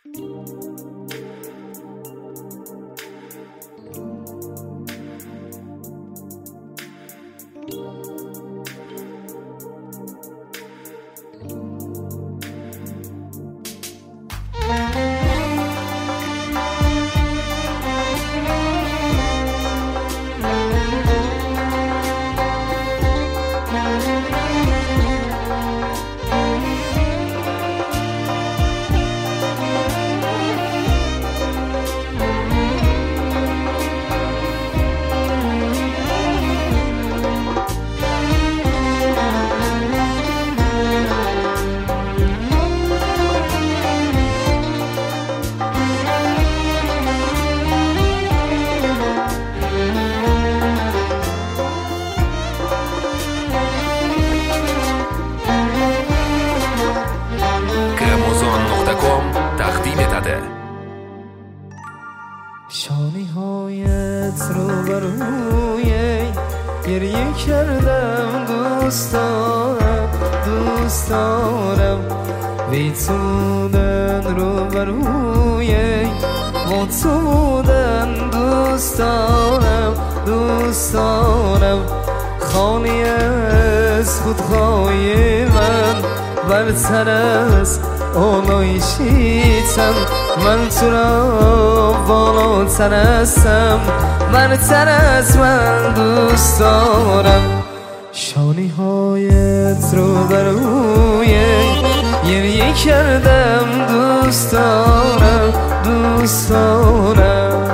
شانه هایت رو بروی گریه کردم، دوست دارم دوست دارم بی تو بودن رو بروی با تو بودن، دوست دارم دوست دارم خالی از خودخواهی من برتر از آلایشیتم، من تو را بالاتر هستم برتر از من دوست دارم شانه هایت رو بر روی گریه کردم، دوست دارم دوست دارم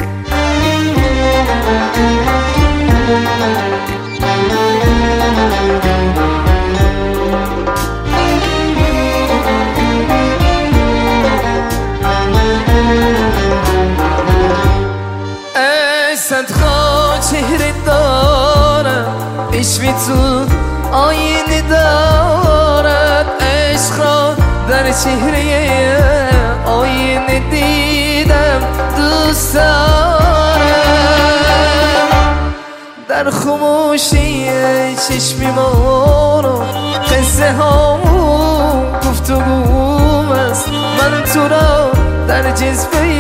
صدها چهره دارم، عشق تو آینه دارد، عشق را در چهره آینه دیدم، دوست دارم در خاموشی چشمی ما رو قصه هامون گفتگو است، من تو را در جذبه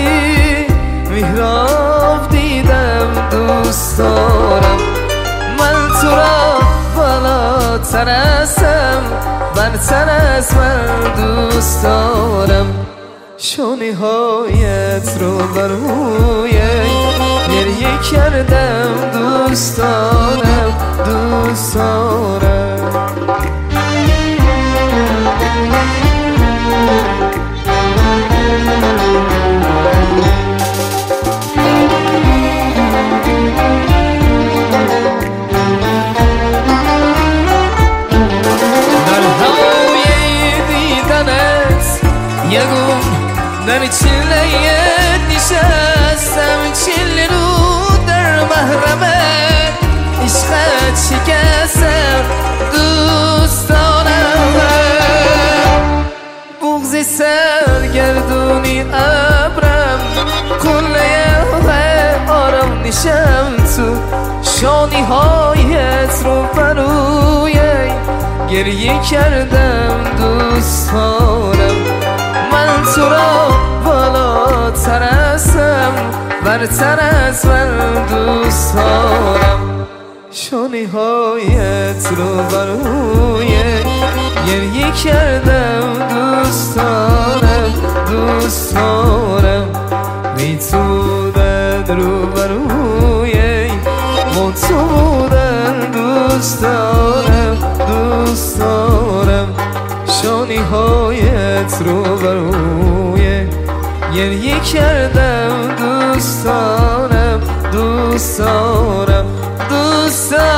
محراب دیدم، دوست دارم من تو را بالاتر هستم برتر از من دوست دارم شانه هایت رو بر روی گریه کردم، دوست دارم دوست دارم در چله نشستم، چله رو در محرمت عشقت شکستم، دوست دارم بغض سرگردونی ابرم کله آرام نشم تو شانه هایت رو بروی گریه کردم، دوست دارم من تو را بالاتر هستم برتر از من دوست دارم شانه هایت رو بروی گریه کردم، دوست دارم دوست دارم بی تو بودن رو بروی با تو بودن، دوست دارم دوست دارم شانه هایت رو بروی گریه کردم، دوست دارم دوست دارم دوست دارم